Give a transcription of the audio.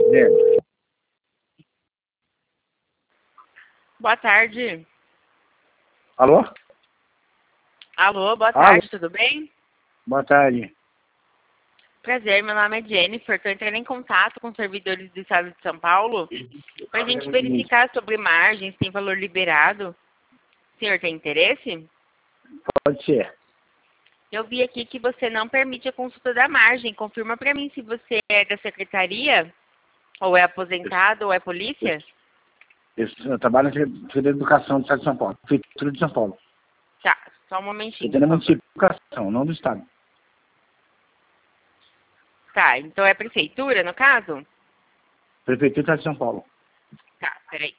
É. Boa tarde. Alô? Alô, boa Alô? tarde, tudo bem? Boa tarde. Prazer, meu nome é Jennifer. Estou entrando em contato com servidores do estado de São Paulo para a gente verificar sobre margens, tem valor liberado. O senhor tem interesse? Pode ser. Eu vi aqui que você não permite a consulta da margem. Confirma para mim se você é da secretaria, ou é aposentado, ou é polícia? Eu trabalho na Secretaria de Educação do Estado de São Paulo. Prefeitura de São Paulo. Tá, só um momentinho, Secretaria por favor. Municipal de Educação, não do Estado. Tá, então é prefeitura, no caso? Prefeitura do Estado de São Paulo. Tá, peraí.